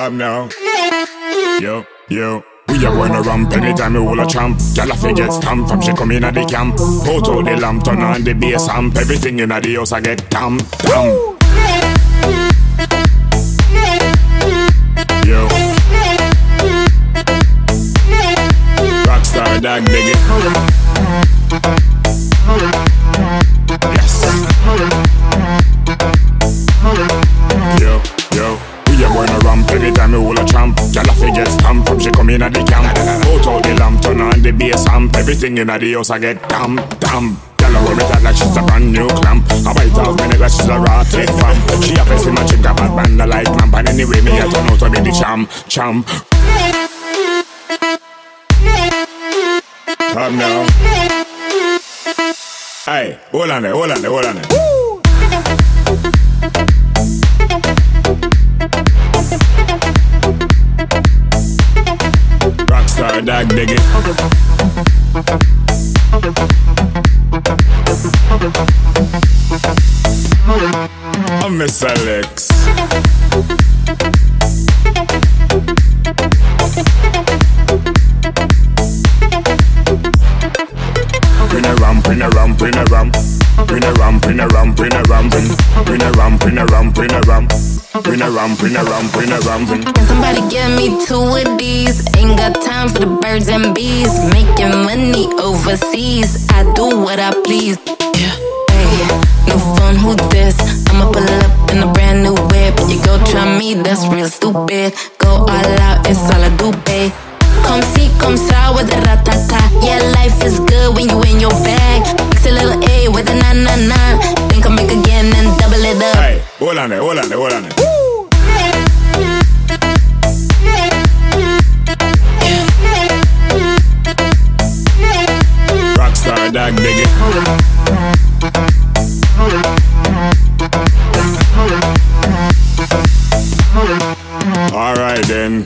Come now. Yo. We are going to ramp anytime we hold a champ. Gyal a fi get stamped from she come in at the camp. Put out the lamp, turn on the bass amp. Everything in the house I get damn. Yo. Rockstar Dag Diggy. Yes. Yo. We are gonna ramp anytime we hold a champ. Gyal a fi get stamped from she come in at the camp. Put out the lamp, turn on the bass amp. Everything in the house I get damn. Gyal a hold me tight like she's a brand new clamp. I bite off my neck like she's a raw tape fam. She a face in my chick a bad band a like lamp. And anyway me a turn out to be the champ. Come now. Hey, hold on there. Rockstar Dag Diggy. I'm Miss Alex. Bring a ramp. Bring a ramp. Can somebody get me 2 of these? Ain't got time for the birds and bees. Making money overseas, I do what I please. Hey, new phone, who this? I'ma pull up in a brand new whip. You go try me, that's real stupid. Go all out, it's all I do, babe. Come see, come saw with the ratata. Yeah, life is good when you in your bag. Mix a little A with a na-na-na. Then come back again and double it up. Hey, hold on there. Rockstar Dag Diggy. Alright then.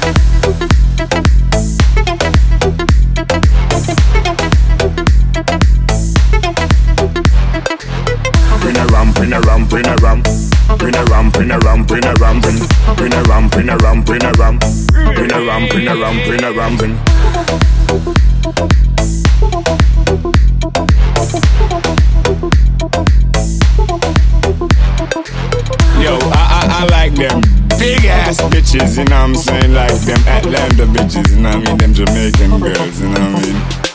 Yo, I like them big ass bitches, you know what I'm saying? Like them Atlanta bitches, you know what I mean? Them Jamaican girls, you know what I mean?